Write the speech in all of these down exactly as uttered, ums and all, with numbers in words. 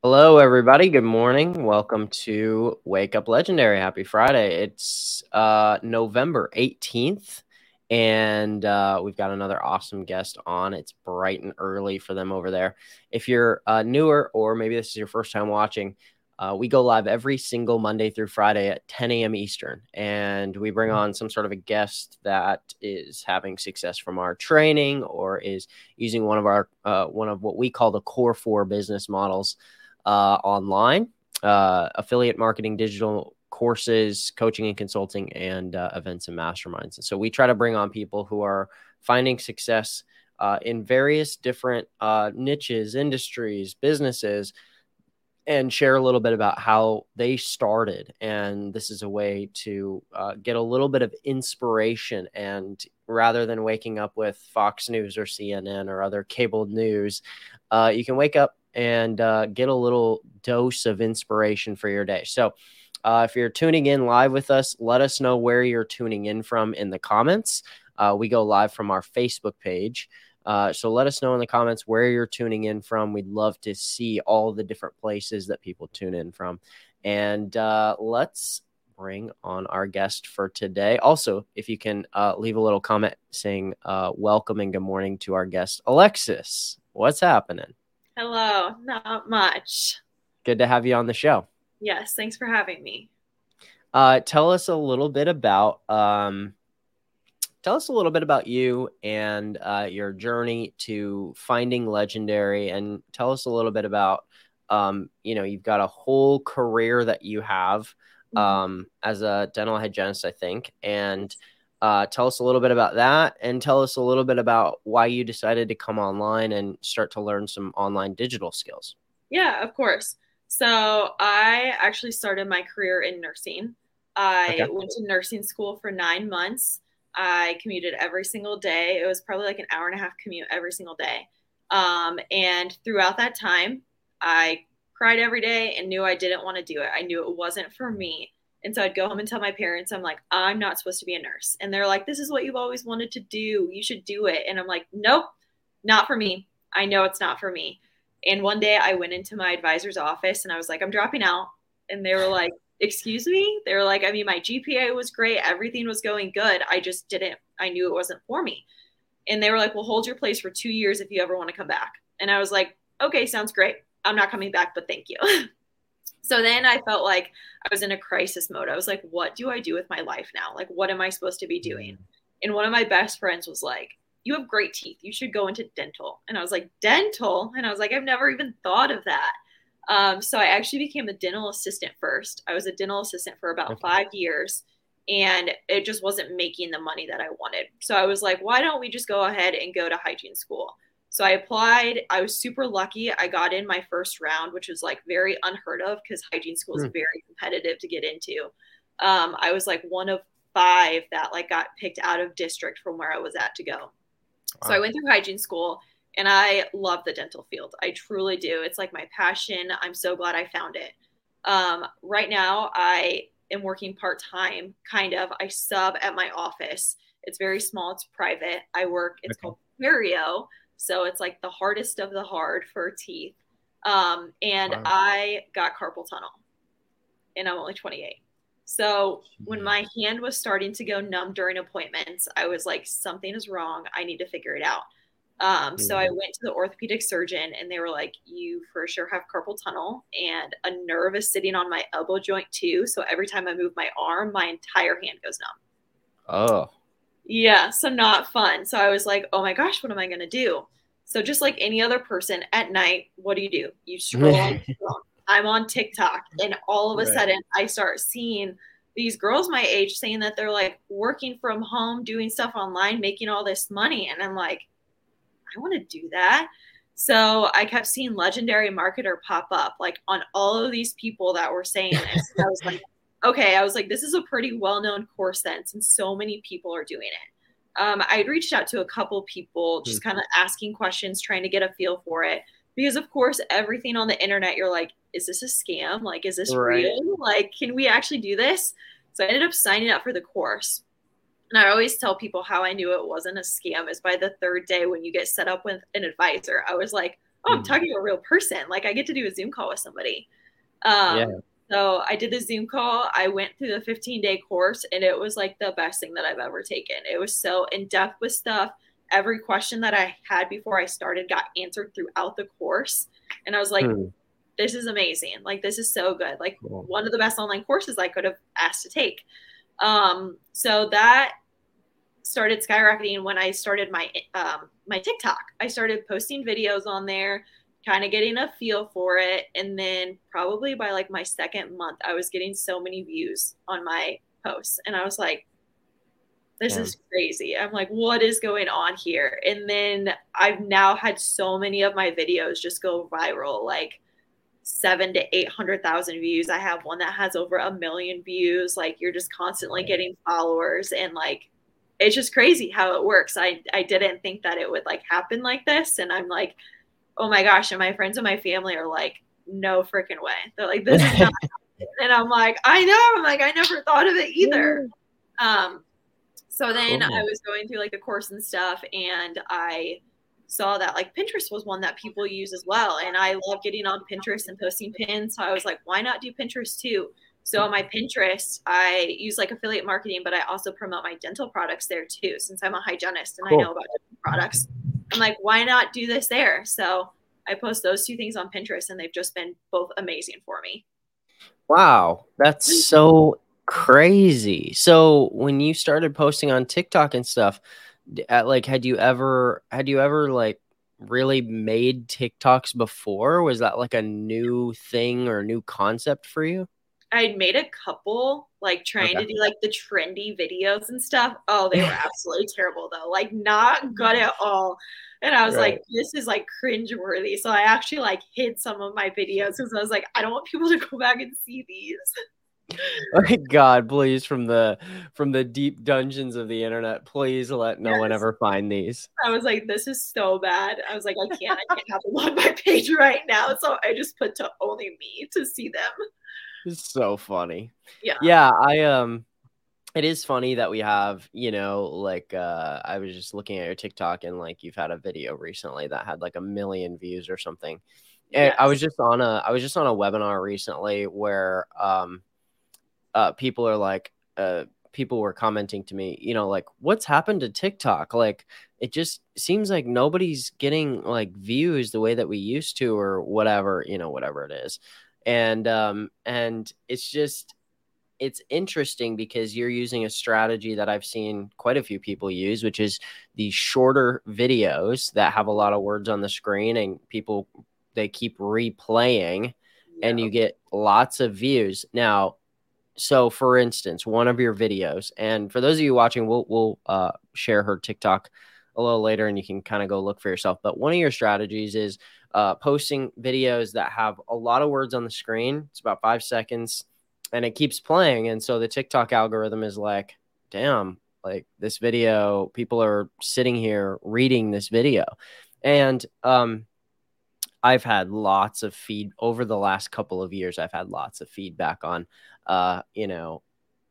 Hello, everybody. Good morning. Welcome to Wake Up Legendary. Happy Friday. It's uh, November eighteenth, and uh, we've got another awesome guest on. It's bright and early for them over there. If you're uh, newer, or maybe this is your first time watching, uh, we go live every single Monday through Friday at ten a.m. Eastern, and we bring on some sort of a guest that is having success from our training or is using one of our uh, one of what we call the core four business models uh, online, uh, affiliate marketing, digital courses, coaching and consulting, and uh, events and masterminds. And so we try to bring on people who are finding success uh, in various different uh, niches, industries, businesses, and share a little bit about how they started. And this is a way to uh, get a little bit of inspiration. And rather than waking up with Fox News or C N N or other cable news, uh, you can wake up and uh, get a little dose of inspiration for your day. So uh, if you're tuning in live with us, let us know where you're tuning in from in the comments. Uh, we go live from our Facebook page. Uh, so let us know in the comments where you're tuning in from. We'd love to see all the different places that people tune in from. And uh, let's bring on our guest for today. Also, if you can uh, leave a little comment saying uh, welcome and good morning to our guest, Alexis. What's happening? Hello, not much. Good to have you on the show. Yes, thanks for having me. Uh, tell us a little bit about um, tell us a little bit about you and uh, your journey to finding Legendary, and tell us a little bit about um, you know, you've got a whole career that you have um, mm-hmm. as a dental hygienist, I think, and Uh, tell us a little bit about that, and tell us a little bit about why you decided to come online and start to learn some online digital skills. Yeah, of course. So I actually started my career in nursing. I okay. went to nursing school for nine months. I commuted every single day. It was probably like an hour and a half commute every single day. Um, and throughout that time, I cried every day and knew I didn't want to do it. I knew it wasn't for me. And so I'd go home and tell my parents, I'm like, I'm not supposed to be a nurse. And they're like, this is what you've always wanted to do. You should do it. And I'm like, nope, not for me. I know it's not for me. And one day I went into my advisor's office and I was like, I'm dropping out. And they were like, excuse me? They were like, I mean, my G P A was great. Everything was going good. I just didn't, I knew it wasn't for me. And they were like, well, hold your place for two years if you ever want to come back. And I was like, okay, sounds great. I'm not coming back, but thank you. So then I felt like I was in a crisis mode. I was like, what do I do with my life now? Like, what am I supposed to be doing? And one of my best friends was like, you have great teeth. You should go into dental. And I was like, dental? And I was like, I've never even thought of that. Um, so I actually became a dental assistant first. I was a dental assistant for about okay. five years, and it just wasn't making the money that I wanted. So I was like, why don't we just go ahead and go to hygiene school? So I applied. I was super lucky. I got in my first round, which was like very unheard of because hygiene school is mm. very competitive to get into. Um, I was like one of five that like got picked out of district from where I was at to go. Wow. So I went through hygiene school and I love the dental field. I truly do. It's like my passion. I'm so glad I found it. Um, right now I am working part-time, kind of. I sub at my office. It's very small. It's private. I work, it's okay. called perio. So it's like the hardest of the hard for teeth. Um, and wow. I got carpal tunnel and I'm only twenty-eight. So when my hand was starting to go numb during appointments, I was like, something is wrong. I need to figure it out. Um, mm-hmm. So I went to the orthopedic surgeon and they were like, you for sure have carpal tunnel, and a nerve is sitting on my elbow joint too. So every time I move my arm, my entire hand goes numb. Oh. Yeah, so not fun. So I was like, oh my gosh, what am I going to do? So just like any other person at night, what do you do? You scroll on I'm on TikTok, and all of a right. sudden I start seeing these girls my age saying that they're like working from home, doing stuff online, making all this money. And I'm like, I want to do that. So I kept seeing Legendary Marketer pop up like on all of these people that were saying this. I was like, okay, I was like, this is a pretty well-known course sense, and so many people are doing it. Um, I had reached out to a couple people, just kind of asking questions, trying to get a feel for it. Because, of course, everything on the internet, you're like, is this a scam? Like, is this right. real? Like, can we actually do this? So I ended up signing up for the course. And I always tell people how I knew it wasn't a scam is by the third day when you get set up with an advisor. I was like, oh, I'm Mm. talking to a real person. Like I get to do a Zoom call with somebody. Yeah. Um, so I did the Zoom call. I went through the fifteen day course and it was like the best thing that I've ever taken. It was so in depth with stuff. Every question that I had before I started got answered throughout the course. And I was like, Hmm. this is amazing. Like, this is so good. Like Cool. one of the best online courses I could have asked to take. Um, so that started skyrocketing when I started my, um, my TikTok. I started posting videos on there, kind of getting a feel for it. And then probably by like my second month, I was getting so many views on my posts. And I was like, this Yeah. is crazy. I'm like, what is going on here? And then I've now had so many of my videos just go viral, like seven to eight hundred thousand views. I have one that has over a million views. Like you're just constantly getting followers, and like it's just crazy how it works. I I didn't think that it would like happen like this, and I'm like, oh my gosh. And my friends and my family are like, no freaking way. They're like, this is not. And I'm like, I know. I'm like, I never thought of it either. Um, so then Cool. I was going through like the course and stuff, and I saw that like Pinterest was one that people use as well. And I love getting on Pinterest and posting pins. So I was like, why not do Pinterest too? So on my Pinterest, I use like affiliate marketing, but I also promote my dental products there too, since I'm a hygienist and Cool. I know about dental products. I'm like, why not do this there? So I post those two things on Pinterest, and they've just been both amazing for me. Wow, that's so crazy. So when you started posting on TikTok and stuff, at, like, had you ever had you ever like really made TikToks before? Was that like a new thing or new concept for you? I'd made a couple, like trying Okay. to do like the trendy videos and stuff. Oh, they were absolutely terrible though. Like not good at all. And I was Right. like, this is like cringeworthy. So I actually like hid some of my videos because I was like, I don't want people to go back and see these. Oh God, please, from the from the deep dungeons of the internet, please let no one Yes. ever find these. I was like, this is so bad. I was like, I can't, I can't have them on my page right now. So I just put to only me to see them. It's so funny. Yeah. Yeah, I um it is funny that we have, you know, like uh I was just looking at your TikTok and like you've had a video recently that had like a million views or something. And I was Yes. just on a I was just on a webinar recently where um uh people are like uh people were commenting to me, you know, like what's happened to TikTok? Like it just seems like nobody's getting like views the way that we used to or whatever, you know, whatever it is. And um and it's just it's interesting because you're using a strategy that I've seen quite a few people use, which is these shorter videos that have a lot of words on the screen and people, they keep replaying and Yeah. you get lots of views. Now, so for instance, one of your videos, and for those of you watching, we'll, we'll uh, share her TikTok a little later and you can kind of go look for yourself. But one of your strategies is uh, posting videos that have a lot of words on the screen. It's about five seconds and it keeps playing. And so the TikTok algorithm is like, damn, like this video, people are sitting here reading this video. And um, I've had lots of feed over the last couple of years. I've had lots of feedback on, uh, you know,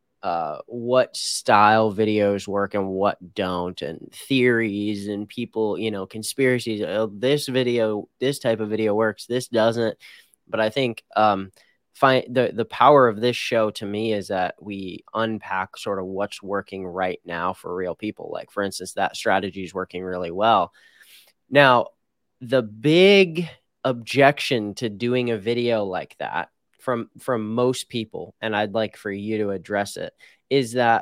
uh, what style videos work and what don't, and theories and people, you know, conspiracies. Oh, this video, this type of video works, this doesn't. But I think um, find the the power of this show to me is that we unpack sort of what's working right now for real people. Like for instance, that strategy is working really well. Now, the big objection to doing a video like that from from most people, and I'd like for you to address it, is that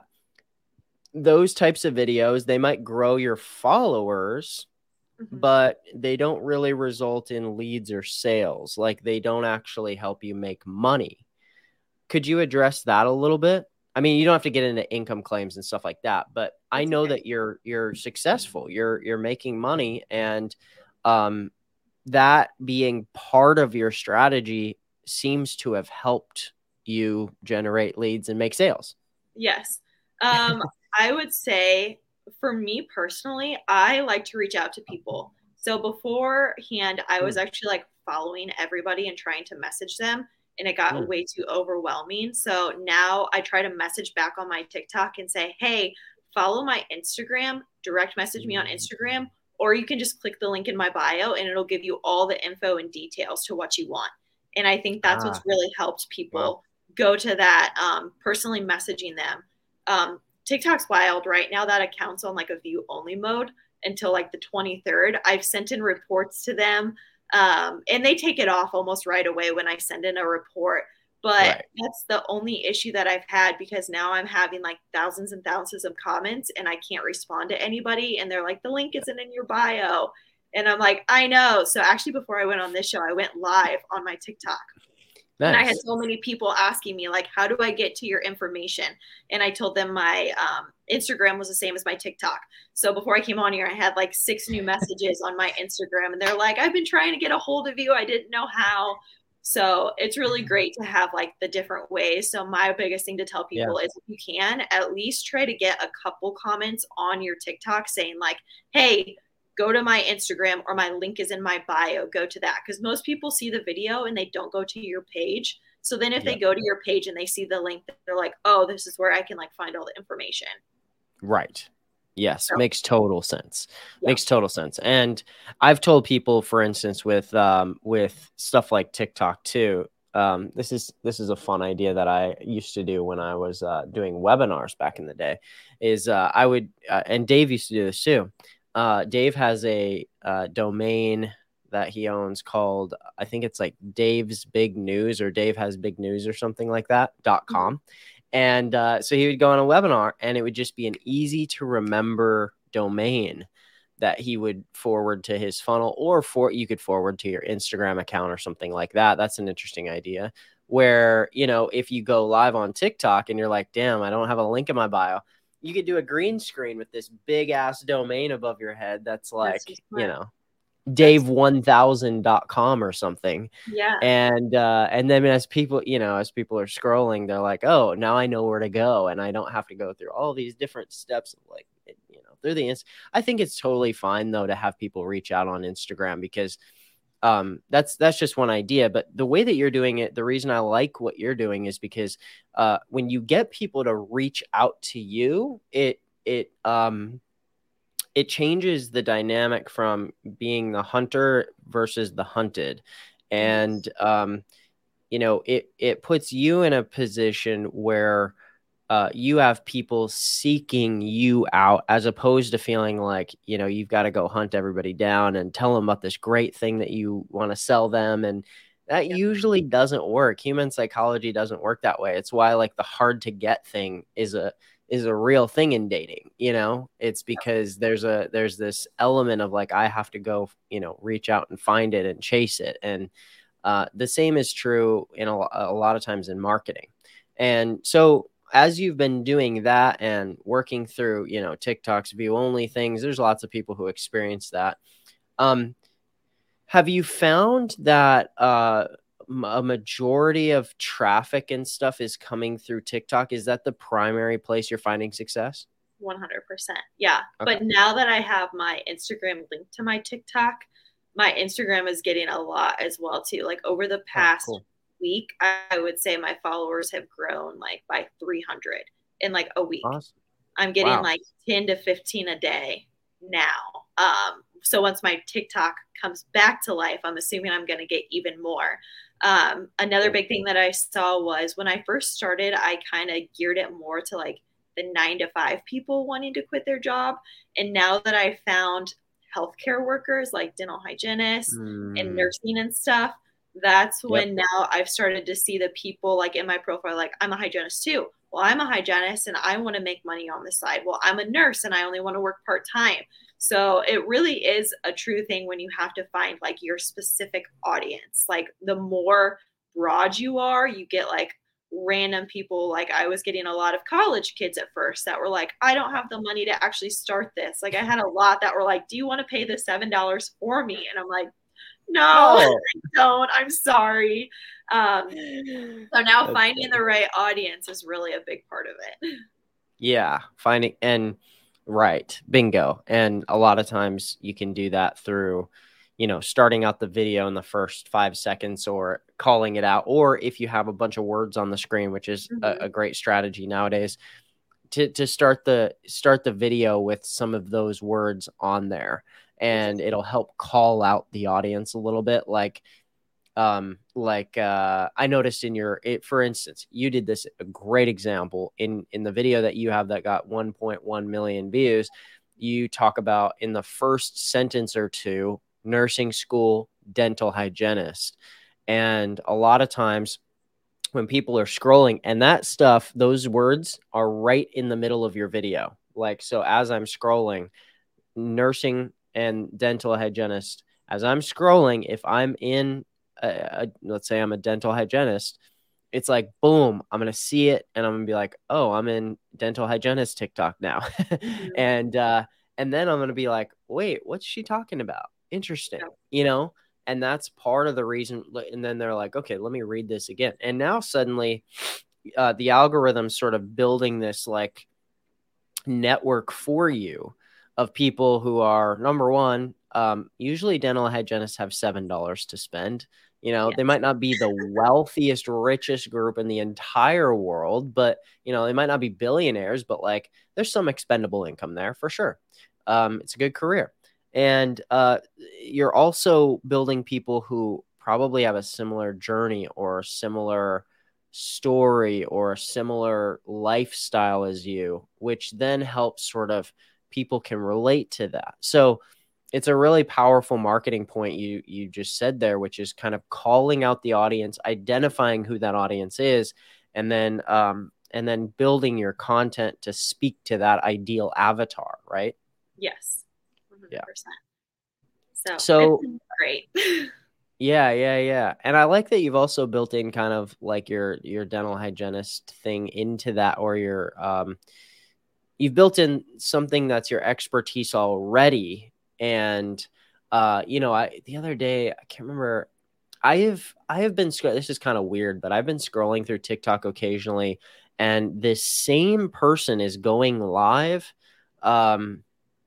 those types of videos, they might grow your followers, Mm-hmm. but they don't really result in leads or sales. Like they don't actually help you make money. Could you address that a little bit? I mean, you don't have to get into income claims and stuff like that, but I That's know okay. that you're you're successful. You're you're making money, and um, that being part of your strategy seems to have helped you generate leads and make sales. Yes. Um, I would say for me personally, I like to reach out to people. So beforehand, I was Mm, actually like following everybody and trying to message them, and it got mm, way too overwhelming. So now I try to message back on my TikTok and say, hey, follow my Instagram, direct message me on mm. Instagram, or you can just click the link in my bio and it'll give you all the info and details to what you want. And I think that's ah, what's really helped people wow. go to that, um, personally messaging them. Um, TikTok's wild right now. That account's on like a view only mode until like the twenty-third. I've sent in reports to them, um, and they take it off almost right away when I send in a report. But right. that's the only issue that I've had, because now I'm having like thousands and thousands of comments and I can't respond to anybody. And they're like, the link isn't in your bio. And I'm like, I know. So actually, before I went on this show, I went live on my TikTok. Nice. And I had so many people asking me, like, how do I get to your information? And I told them my um, Instagram was the same as my TikTok. So before I came on here, I had like six new messages on my Instagram. And they're like, I've been trying to get a hold of you. I didn't know how. So it's really great to have like the different ways. So my biggest thing to tell people yeah. is, if you can, at least try to get a couple comments on your TikTok saying like, hey, go to my Instagram, or my link is in my bio, go to that. Because most people see the video and they don't go to your page. So then if yeah. they go to your page and they see the link, they're like, oh, this is where I can like find all the information. Right. Yes. So, makes total sense. Yeah. Makes total sense. And I've told people, for instance, with, um, with stuff like TikTok too, um, this is, this is a fun idea that I used to do when I was, uh, doing webinars back in the day, is, uh, I would, uh, and Dave used to do this too. Uh, Dave has a, uh, domain that he owns called, I think it's like Dave's Big News, or Dave Has Big News or something like that, dot com. Mm-hmm. And uh, so he would go on a webinar, and it would just be an easy to remember domain that he would forward to his funnel, or for you could forward to your Instagram account or something like that. That's an interesting idea, where, you know, if you go live on TikTok and you're like, damn, I don't have a link in my bio, you could do a green screen with this big ass domain above your head. That's like, that's you know, Dave one thousand dot com or something. Yeah. And, uh, and then as people, you know, as people are scrolling, they're like, oh, now I know where to go. And I don't have to go through all these different steps of like, you know, through the, inst- I think it's totally fine though, to have people reach out on Instagram, because, um, that's, that's just one idea. But the way that you're doing it, the reason I like what you're doing is because, uh, when you get people to reach out to you, it, it, um, it changes the dynamic from being the hunter versus the hunted. And, um, you know, it, it puts you in a position where, uh, you have people seeking you out, as opposed to feeling like, you know, you've got to go hunt everybody down and tell them about this great thing that you want to sell them. And that yeah. usually doesn't work. Human psychology doesn't work that way. It's why like the hard to get thing is a, is a real thing in dating. You know, it's because there's a, there's this element of like, I have to go, you know, reach out and find it and chase it. And, uh, the same is true in a, a lot of times in marketing. And so as you've been doing that and working through, you know, TikTok's view only things, there's lots of people who experience that. Um, have you found that, uh, a majority of traffic and stuff is coming through TikTok? Is that the primary place you're finding success? one hundred percent. Yeah. Okay. But now that I have my Instagram linked to my TikTok, my Instagram is getting a lot as well too. Like over the past oh, cool. week, I would say my followers have grown like by three hundred in like a week. Awesome. I'm getting wow. like ten to fifteen a day now. Um, so once my TikTok comes back to life, I'm assuming I'm going to get even more. Um, another big thing that I saw was when I first started, I kind of geared it more to like the nine to five people wanting to quit their job. And now that I found healthcare workers like dental hygienists mm. and nursing and stuff, that's when yep. now I've started to see the people like in my profile, like I'm a hygienist too. Well, I'm a hygienist and I want to make money on the side. Well, I'm a nurse and I only want to work part-time. So it really is a true thing when you have to find like your specific audience. Like the more broad you are, you get like random people. Like I was getting a lot of college kids at first that were like, I don't have the money to actually start this. Like I had a lot that were like, do you want to pay the seven dollars for me? And I'm like, no, oh. I don't. I'm sorry. Um, so now That's finding funny. the right audience is really a big part of it. Yeah. Finding and right. Bingo. And a lot of times you can do that through, you know, starting out the video in the first five seconds or calling it out. Or if you have a bunch of words on the screen, which is mm-hmm. a, a great strategy nowadays, to, to start the, start the video with some of those words on there. and it'll help call out the audience a little bit. Like, um, like uh, I noticed in your, it, for instance, you did this, a great example in, in the video that you have that got one point one million views. You talk about in the first sentence or two, nursing school, dental hygienist. And a lot of times when people are scrolling and that stuff, those words are right in the middle of your video. Like, so as I'm scrolling, nursing and dental hygienist, as I'm scrolling, if I'm in, a, a, let's say I'm a dental hygienist, it's like, boom, I'm going to see it. And I'm going to be like, oh, I'm in dental hygienist TikTok now. Mm-hmm. And, uh, and then I'm going to be like, wait, what's she talking about? Interesting. You know? And that's part of the reason. And then they're like, okay, let me read this again. And now suddenly uh, the algorithm's sort of building this like network for you of people who are, number one, um, usually dental hygienists have seven dollars to spend. You know, yes. They might not be the wealthiest, richest group in the entire world, but, you know, they might not be billionaires, but like there's some expendable income there for sure. Um, it's a good career. And uh, you're also building people who probably have a similar journey or a similar story or a similar lifestyle as you, which then helps sort of people can relate to that. So it's a really powerful marketing point you you just said there, which is kind of calling out the audience, identifying who that audience is, and then um, and then building your content to speak to that ideal avatar, right? Yes. one hundred percent. Yeah. So, so great. Yeah, yeah, yeah. And I like that you've also built in kind of like your your dental hygienist thing into that, or your um you've built in something that's your expertise already. And uh, you know, I the other day, I can't remember, I have I have been this is kind of weird, but I've been scrolling through TikTok occasionally, and this same person is going live. Um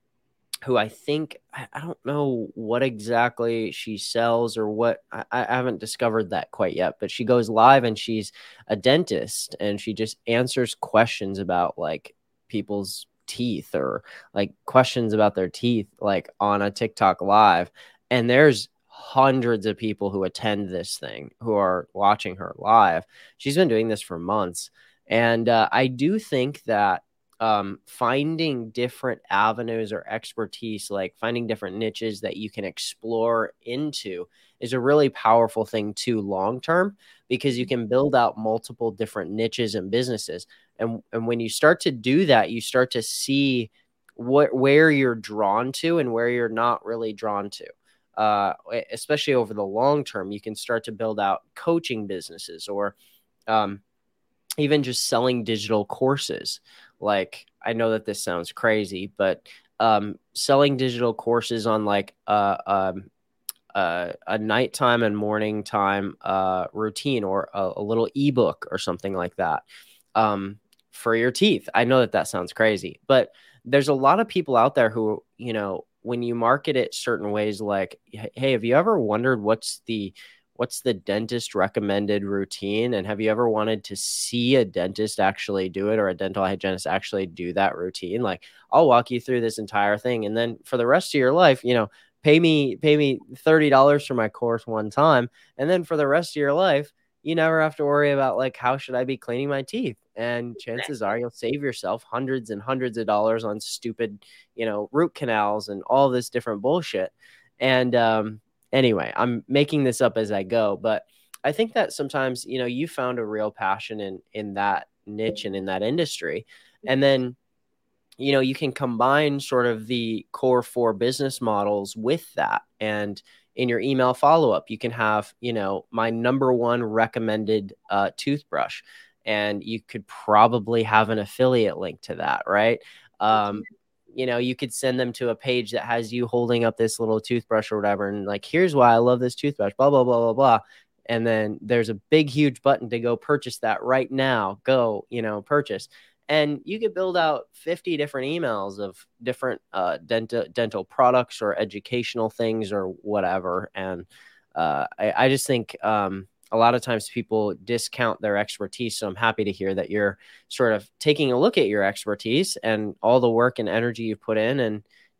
who I think, I, I don't know what exactly she sells or what, I, I haven't discovered that quite yet, but she goes live and she's a dentist and she just answers questions about like people's teeth or like questions about their teeth, like on a TikTok live. And there's hundreds of people who attend this thing who are watching her live. She's been doing this for months. And uh, I do think that Um, finding different avenues or expertise, like finding different niches that you can explore into, is a really powerful thing too long term, because you can build out multiple different niches and businesses. And, and when you start to do that, you start to see what where you're drawn to and where you're not really drawn to. Uh, especially over the long term, you can start to build out coaching businesses, or um, even just selling digital courses. Like, I know that this sounds crazy, but um, selling digital courses on like uh, um, uh, a nighttime and morning time uh, routine, or a, a little ebook or something like that um, for your teeth. I know that that sounds crazy, but there's a lot of people out there who, you know, when you market it certain ways, like, hey, have you ever wondered what's the what's the dentist recommended routine? And have you ever wanted to see a dentist actually do it, or a dental hygienist actually do that routine? Like, I'll walk you through this entire thing. And then for the rest of your life, you know, pay me, pay me thirty dollars for my course one time. And then for the rest of your life, you never have to worry about like, how should I be cleaning my teeth? And chances are you'll save yourself hundreds and hundreds of dollars on stupid, you know, root canals and all this different bullshit. And, um, Anyway, I'm making this up as I go, but I think that sometimes, you know, you found a real passion in, in that niche and in that industry. And then, you know, you can combine sort of the core four business models with that. And in your email follow-up, you can have, you know, my number one recommended uh, toothbrush, and you could probably have an affiliate link to that, right? Um, you know, you could send them to a page that has you holding up this little toothbrush or whatever. And like, here's why I love this toothbrush, blah, blah, blah, blah, blah. And then there's a big, huge button to go purchase that right now. Go, you know, purchase. And you could build out fifty different emails of different uh, dental, dental products or educational things or whatever. And uh, I, I just think, um, a lot of times people discount their expertise. So I'm happy to hear that you're sort of taking a look at your expertise and all the work and energy you put in, and,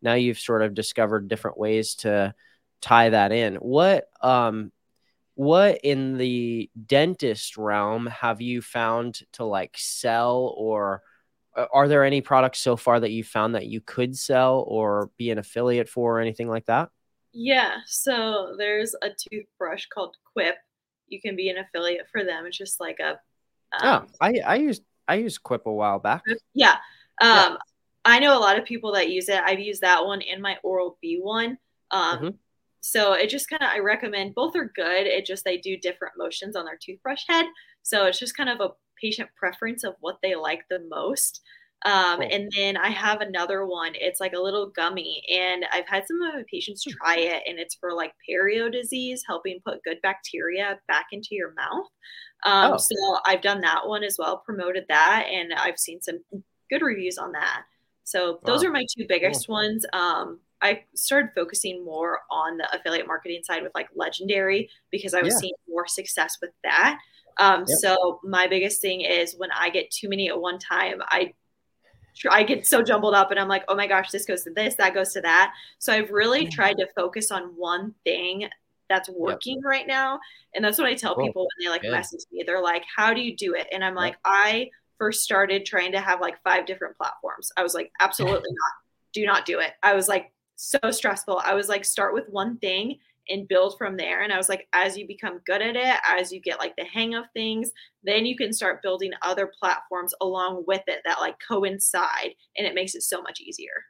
now you've sort of discovered different ways to tie that in. What, um, what in the dentist realm have you found to like sell, or are there any products so far that you found that you could sell or be an affiliate for or anything like that? Yeah, so there's a toothbrush called Quip. You can be an affiliate for them. It's just like a Oh, um, I, I used, I used Quip a while back. yeah. Yeah. Um, I know a lot of people that use it. I've used that one and my Oral B one. Um, Mm-hmm. so it just kind of, I recommend both are good. It just, they do different motions on their toothbrush head. So it's just kind of a patient preference of what they like the most. Um, Cool. and then I have another one. It's like a little gummy, and I've had some of my patients try it, and it's for like perio disease, helping put good bacteria back into your mouth. Um, Oh, so I've done that one as well, promoted that, and I've seen some good reviews on that. So those wow. are my two Cool. biggest ones. Um, I started focusing more on the affiliate marketing side with like Legendary because I was Yeah. seeing more success with that. Um, Yep. so my biggest thing is when I get too many at one time, I I get so jumbled up and I'm like, oh my gosh, this goes to this, that goes to that. So I've really tried to focus on one thing that's Yep. working right now. And that's what I tell Cool. people when they like Good. message me. They're like, how do you do it? And I'm Yep. like, I first started trying to have like five different platforms. I was like, absolutely not. Do not do it. I was like, so stressful. I was like, start with one thing and build from there. And I was like, as you become good at it, as you get like the hang of things, then you can start building other platforms along with it that like coincide, and it makes it so much easier.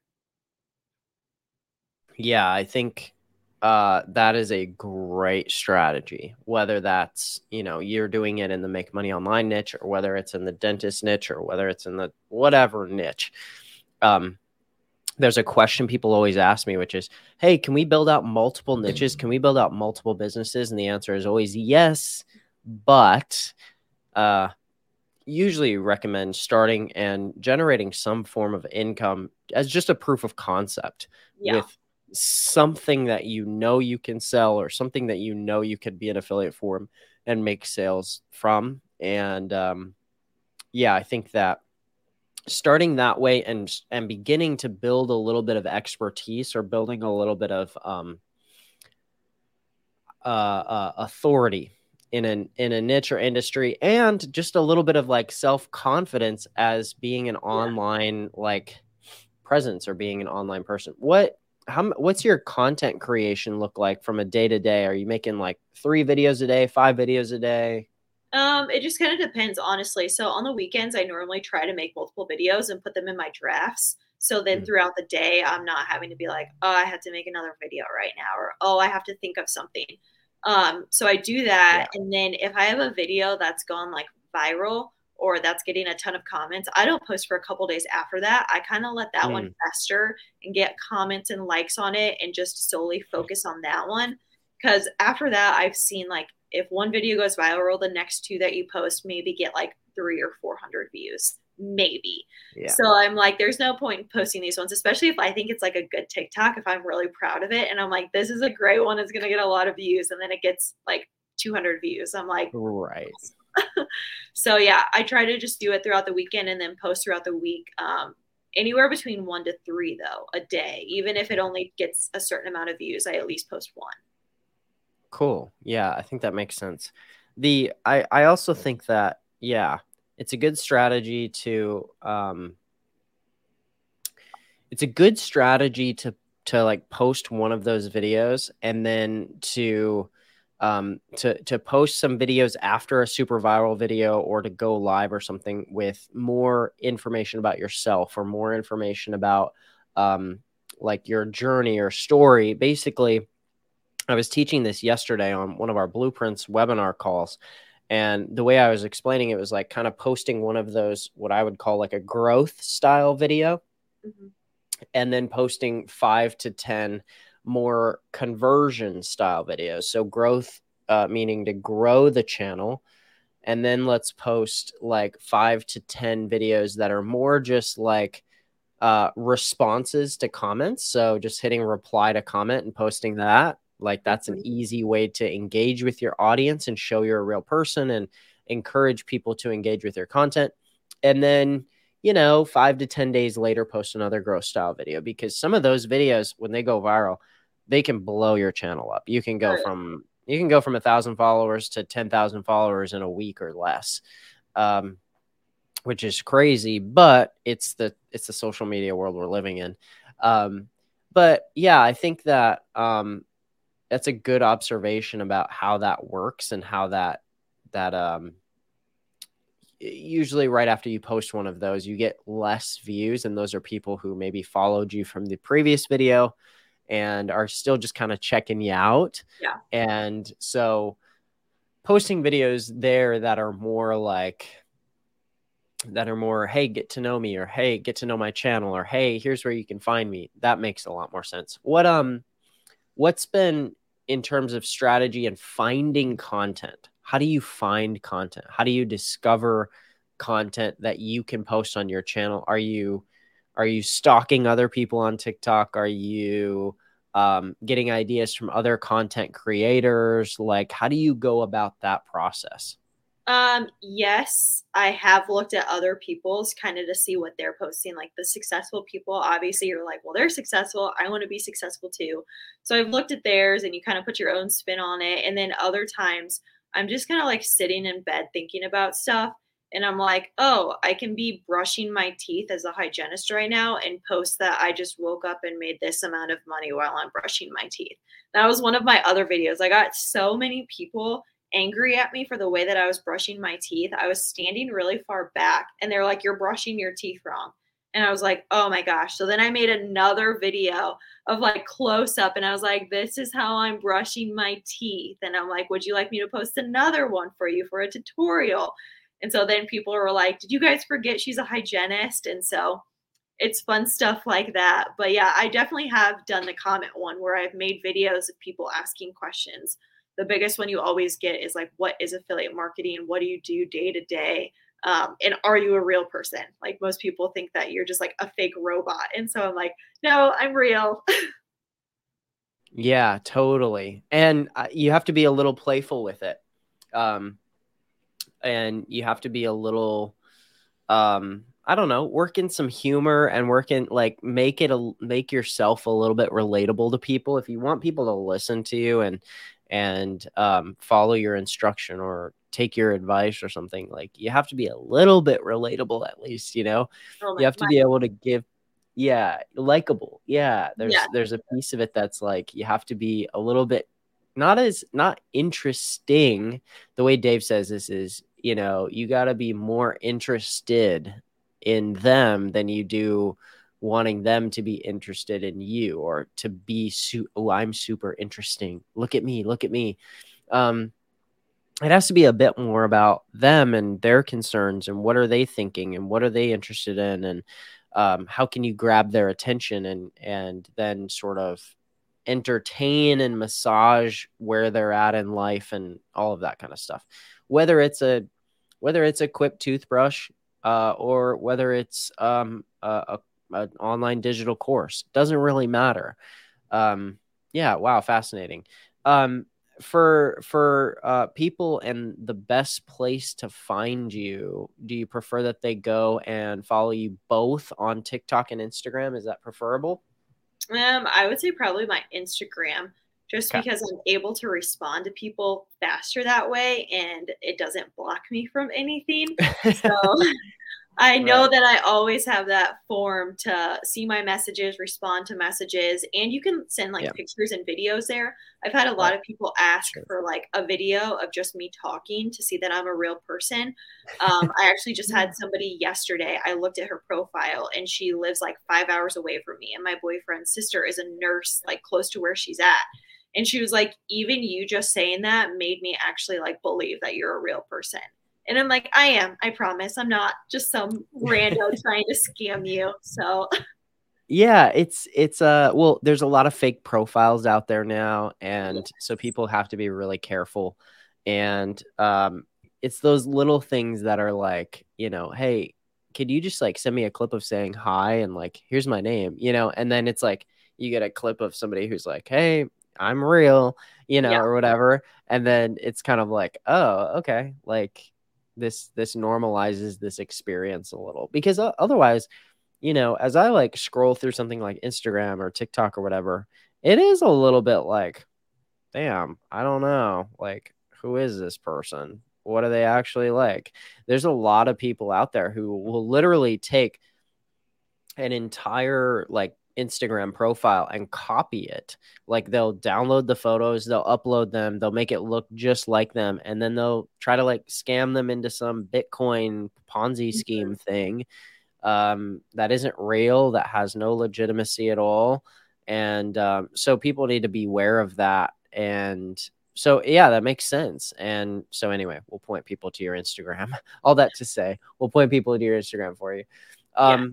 Yeah, I think uh, that is a great strategy. Whether that's, you know, you're doing it in the make money online niche, or whether it's in the dentist niche, or whether it's in the whatever niche. Um, there's a question people always ask me, which is, hey, can we build out multiple niches? Can we build out multiple businesses? And the answer is always yes, but uh, usually recommend starting and generating some form of income as just a proof of concept Yeah. with something that you know you can sell, or something that you know you could be an affiliate for and make sales from. And um, yeah, I think that starting that way and and beginning to build a little bit of expertise, or building a little bit of um, uh, uh, authority in an in a niche or industry, and just a little bit of like self-confidence as being an Yeah. online like presence, or being an online person. What how what's your content creation look like from a day to day? Are you making like three videos a day, five videos a day? Um, it just kind of depends, honestly. So on the weekends, I normally try to make multiple videos and put them in my drafts. So then Mhm. throughout the day, I'm not having to be like, oh, I have to make another video right now, or oh, I have to think of something. Um, so I do Yeah. that. And then if I have a video that's gone like viral or that's getting a ton of comments, I don't post for a couple days after that. I kind of let that one Mm. fester and get comments and likes on it and just solely focus on that one. Because after that, I've seen like if one video goes viral, the next two that you post maybe get like three or four hundred views, maybe. Yeah. So I'm like, there's no point in posting these ones, especially if I think it's like a good TikTok, if I'm really proud of it. And I'm like, this is a great one. It's going to get a lot of views. And then it gets like two hundred views. I'm like, Right. so yeah, I try to just do it throughout the weekend and then post throughout the week. Um, anywhere between one to three though a day, even if it only gets a certain amount of views, I at least post one. Cool. Yeah, I think that makes sense. The I I also think that, yeah, it's a good strategy to um it's a good strategy to to like post one of those videos, and then to um to to post some videos after a super viral video, or to go live or something with more information about yourself, or more information about um like your journey or story. Basically, I was teaching this yesterday on one of our Blueprints webinar calls. And the way I was explaining it was like kind of posting one of those, what I would call like a growth style video, Mm-hmm. and then posting five to ten more conversion style videos. So growth, uh, meaning to grow the channel. And then let's post like five to ten videos that are more just like uh, responses to comments. So just hitting reply to comment and posting that. Like that's an easy way to engage with your audience and show you're a real person and encourage people to engage with your content. And then you know, five to ten days later, post another growth style video, because some of those videos, when they go viral, they can blow your channel up. You can go from, you can go from a thousand followers to ten thousand followers in a week or less. Um, which is crazy, but it's the, it's the social media world we're living in. Um, but yeah, I think that, um, that's a good observation about how that works and how that, that, um, usually right after you post one of those, you get less views. And those are people who maybe followed you from the previous video and are still just kind of checking you out. Yeah. And so posting videos there that are more like, that are more, hey, get to know me, or hey, get to know my channel, or hey, here's where you can find me. That makes a lot more sense. What, um, what's been in terms of strategy and finding content? How do you find content? How do you discover content that you can post on your channel? Are you, are you stalking other people on TikTok? Are you, um, getting ideas from other content creators? Like, how do you go about that process? Um, yes, I have looked at other people's kind of to see what they're posting. Like the successful people, obviously you're like, well, they're successful, I want to be successful too. So I've looked at theirs and you kind of put your own spin on it. And then other times I'm just kind of like sitting in bed thinking about stuff. And I'm like, oh, I can be brushing my teeth as a hygienist right now and post that I just woke up and made this amount of money while I'm brushing my teeth. That was one of my other videos. I got so many people angry at me for the way that I was brushing my teeth. I was standing really far back and they're like, you're brushing your teeth wrong. And I was like, oh my gosh. So then I made another video of like close up and I was like, this is how I'm brushing my teeth. And I'm like, would you like me to post another one for you for a tutorial? And so then people were like, did you guys forget she's a hygienist? And so it's fun stuff like that. But yeah, I definitely have done the comment one where I've made videos of people asking questions. The biggest one you always get is like, what is affiliate marketing? What do you do day to day? Um, and are you a real person? Like most people think that you're just like a fake robot. And so I'm like, no, I'm real. Yeah, totally. And uh, you have to be a little playful with it. Um, and you have to be a little, um, I don't know, work in some humor and work in like, make it a, make yourself a little bit relatable to people. If you want people to listen to you and, and, um, follow your instruction or take your advice or something, like you have to be a little bit relatable, at least, you know, Oh my, you have to my, be able to give, yeah, likable. Yeah. There's, yeah. there's a piece of it that's like, you have to be a little bit, not as, not interesting. The way Dave says this is, you know, you got to be more interested in them than you do wanting them to be interested in you, or to be, su- oh, I'm super interesting. Look at me, look at me. Um, it has to be a bit more about them and their concerns and what are they thinking and what are they interested in, and um, how can you grab their attention and and then sort of entertain and massage where they're at in life and all of that kind of stuff. Whether it's a whether it's a quick toothbrush, uh, or whether it's um, a, a an online digital course, doesn't really matter. Um, yeah, wow, fascinating. Um, for for uh, people and the best place to find you, do you prefer that they go and follow you both on TikTok and Instagram? Is that preferable? Um, I would say probably my Instagram, just Okay. because I'm able to respond to people faster that way and it doesn't block me from anything. So I know Right. that I always have that form to see my messages, respond to messages, and you can send like Yeah. pictures and videos there. I've had a lot Right. of people ask Sure. for like a video of just me talking to see that I'm a real person. Um, I actually just had somebody yesterday. I looked at her profile and she lives like five hours away from me, and my boyfriend's sister is a nurse like close to where she's at. And she was like, even you just saying that made me actually like believe that you're a real person. And I'm like, I am. I promise. I'm not just some rando trying to scam you. So, Yeah, it's it's uh well, there's a lot of fake profiles out there now, yeah. and so people have to be really careful. And um it's those little things that are like, you know, hey, could you just like send me a clip of saying hi and like here's my name, you know, and then it's like you get a clip of somebody who's like, hey, I'm real, you know, Yeah. or whatever, and then it's kind of like, oh, okay, like this this normalizes this experience a little, because uh, otherwise, you know, as I like scroll through something like Instagram or TikTok or whatever, it is a little bit like, damn, I don't know, like, who is this person? What are they actually like? There's a lot of people out there who will literally take an entire like Instagram profile and copy it. Like they'll download the photos, they'll upload them, they'll make it look just like them, and then they'll try to like scam them into some Bitcoin Ponzi scheme thing um, that isn't real, that has no legitimacy at all. And um, so people need to be aware of that. And so, yeah, that makes sense. And so anyway, we'll point people to your Instagram. All that to say, we'll point people to your Instagram for you. Um, yeah.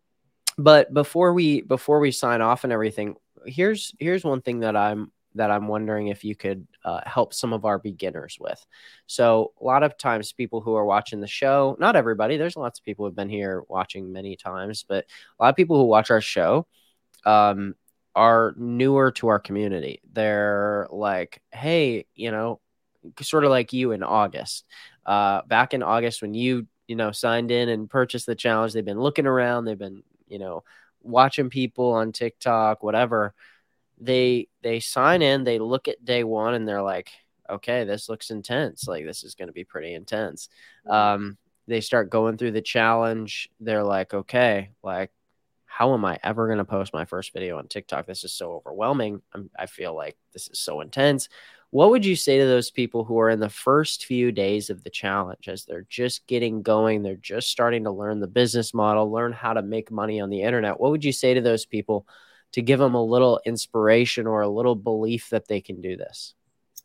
But before we before we sign off and everything, here's here's one thing that I'm that I'm wondering if you could uh, help some of our beginners with. So a lot of times people who are watching the show, not everybody, there's lots of people who've been here watching many times, but a lot of people who watch our show um, are newer to our community. They're like, hey, you know, sort of like you in August. Uh, back in August when you, you know, signed in and purchased the challenge, they've been looking around, they've been, you know, watching people on TikTok, whatever. They they sign in, they look at day one, and they're like, okay, this looks intense. Like, this is going to be pretty intense. Um, they start going through the challenge. They're like, okay, like, how am I ever going to post my first video on TikTok? This is so overwhelming. I'm, I feel like this is so intense. What would you say to those people who are in the first few days of the challenge, as they're just getting going, they're just starting to learn the business model, learn how to make money on the internet? What would you say to those people to give them a little inspiration or a little belief that they can do this?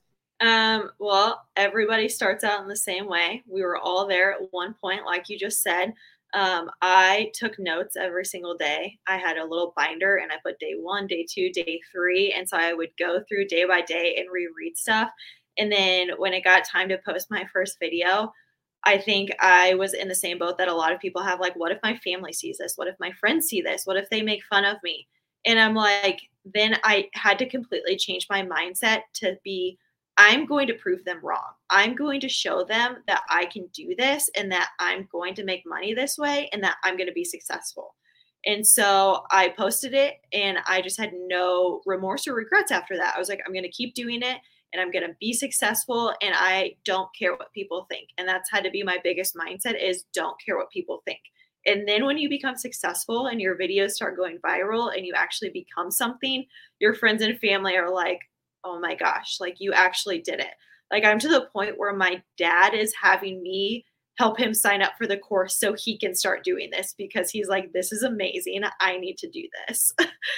Um, well, everybody starts out in the same way. We were all there at one point, like you just said. Um, I took notes every single day. I had a little binder and I put day one, day two, day three. And so I would go through day by day and reread stuff. And then when it got time to post my first video, I think I was in the same boat that a lot of people have. Like, what if my family sees this? What if my friends see this? What if they make fun of me? And I'm like, then I had to completely change my mindset to be, I'm going to prove them wrong. I'm going to show them that I can do this and that I'm going to make money this way and that I'm going to be successful. And so I posted it and I just had no remorse or regrets after that. I was like, I'm going to keep doing it and I'm going to be successful and I don't care what people think. And that's had to be my biggest mindset, is don't care what people think. And then when you become successful and your videos start going viral and you actually become something, your friends and family are like, oh my gosh, like, you actually did it. Like, I'm to the point where my dad is having me help him sign up for the course so he can start doing this, because he's like, this is amazing. I need to do this.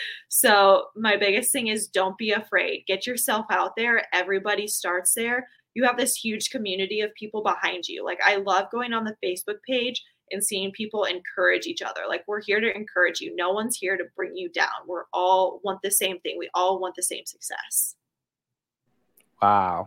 So my biggest thing is, don't be afraid. Get yourself out there. Everybody starts there. You have this huge community of people behind you. Like, I love going on the Facebook page and seeing people encourage each other. Like, we're here to encourage you. No one's here to bring you down. We're all want the same thing. We all want the same success. Wow.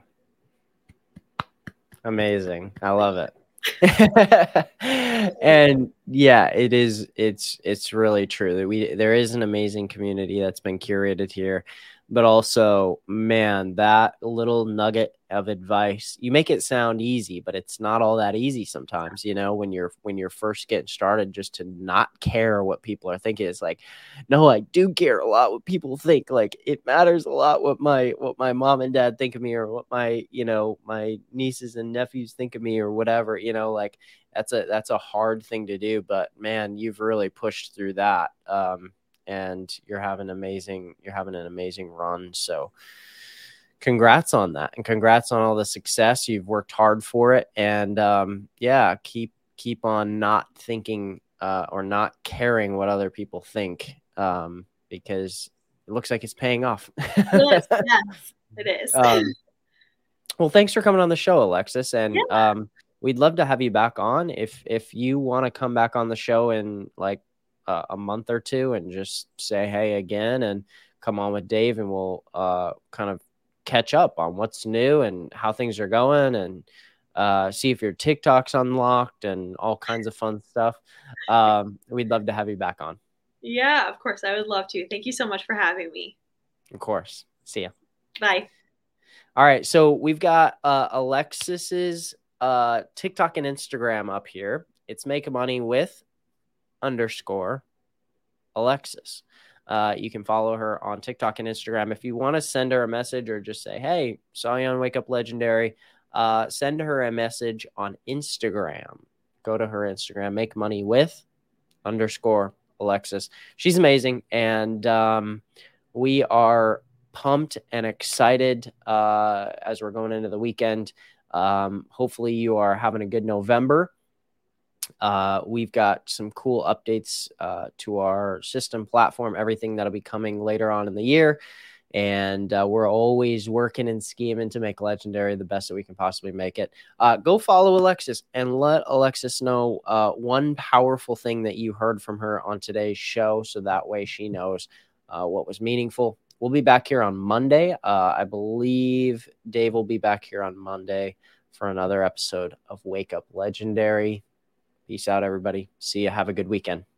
Amazing. I love it. And yeah, it is. It's, it's really true that we, there is an amazing community that's been curated here, but also, man, that little nugget of advice, you make it sound easy, but it's not all that easy sometimes, you know, when you're, when you're first getting started, just to not care what people are thinking. It's like, no, I do care a lot what people think. Like, it matters a lot what my, what my mom and dad think of me, or what my, you know, my nieces and nephews think of me, or whatever, you know, like, that's a, that's a hard thing to do, but man, you've really pushed through that. Um, and you're having amazing, you're having an amazing run. So congrats on that, and congrats on all the success. You've worked hard for it. And um, yeah, keep, keep on not thinking uh, or not caring what other people think, um, because it looks like it's paying off. Yes, yes, it is. um, well, thanks for coming on the show, Alexis. And yeah. um, we'd love to have you back on. If, if you want to come back on the show in like uh, a month or two and just say hey again, and come on with Dave, and we'll uh, kind of catch up on what's new and how things are going, and uh, see if your TikTok's unlocked and all kinds of fun stuff. Um, we'd love to have you back on. Yeah, of course. I would love to. Thank you so much for having me. Of course. See ya. Bye. All right. So we've got uh, Alexis's uh, TikTok and Instagram up here. It's Make Money with underscore Alexis. Uh, you can follow her on TikTok and Instagram. If you want to send her a message or just say, hey, saw you on Wake Up Legendary, uh, send her a message on Instagram. Go to her Instagram, Make Money with underscore Alexis. She's amazing. And um, we are pumped and excited uh, as we're going into the weekend. Um, hopefully you are having a good November. Uh, we've got some cool updates uh, to our system platform, everything that'll be coming later on in the year. And uh, we're always working and scheming to make Legendary the best that we can possibly make it. Uh, go follow Alexis and let Alexis know uh, one powerful thing that you heard from her on today's show, so that way she knows uh, what was meaningful. We'll be back here on Monday. Uh, I believe Dave will be back here on Monday for another episode of Wake Up Legendary. Peace out, everybody. See you. Have a good weekend.